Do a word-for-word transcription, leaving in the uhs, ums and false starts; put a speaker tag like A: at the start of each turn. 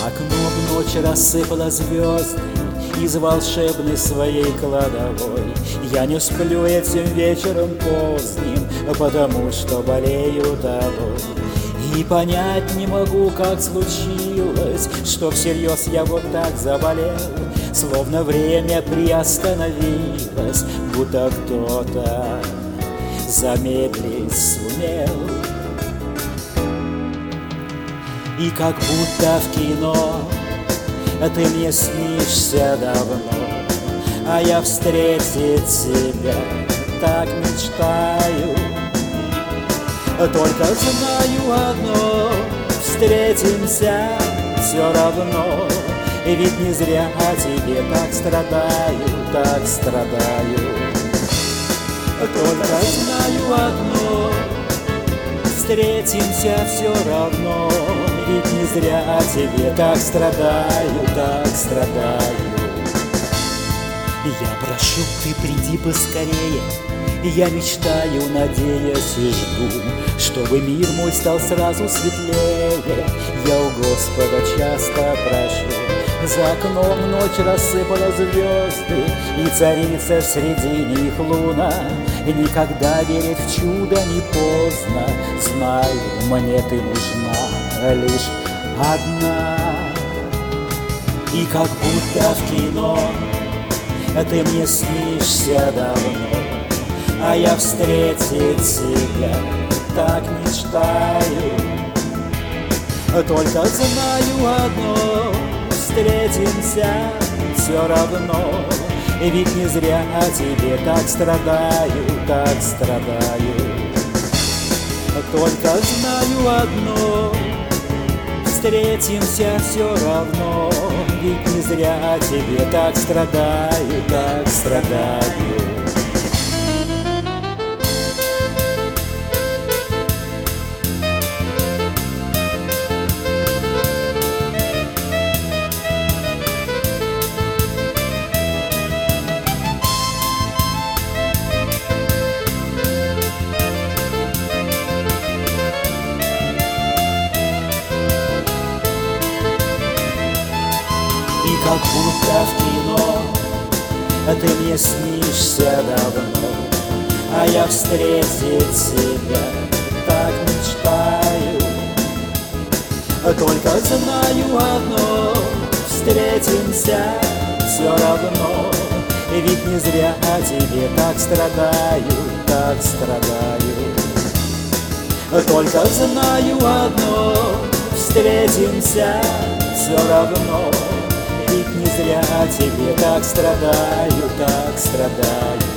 A: окном ночь рассыпала звезды из волшебной своей кладовой. Я не сплю этим вечером поздним, потому что болею тобой. И понять не могу, как случилось, что всерьез я вот так заболел. Словно время приостановилось, будто кто-то замедлить сумел. И как будто в кино ты мне снишься давно, а я встретить тебя так мечтаю. Только знаю одно, встретимся все равно. Ведь не зря о тебе так страдаю, так страдаю. Только знаю одно, встретимся все равно. Ведь не зря о тебе так страдаю, так страдаю. Я прошу, ты приди поскорее. Я мечтаю, надеюсь и жду, чтобы мир мой стал сразу светлее. Я у Господа часто прошу. За окном ночь рассыпала звезды, и царица среди них луна. Никогда верить в чудо не поздно. Знаю, мне ты нужна лишь одна. И как будто в кино ты мне снишься давно, а я встретить тебя так мечтаю. Только знаю одно, встретимся все равно. Ведь не зря о тебе так страдаю, так страдаю. Только знаю одно, встретимся все равно. Ведь не зря о тебе так страдаю, так страдаю. И как будто в кино ты мне снишься давно, а я встретить тебя так мечтаю. Только знаю одно, встретимся все равно. Ведь не зря о тебе так страдаю, так страдаю. Только знаю одно, встретимся все равно. Ведь не зря о тебе так страдаю, так страдаю.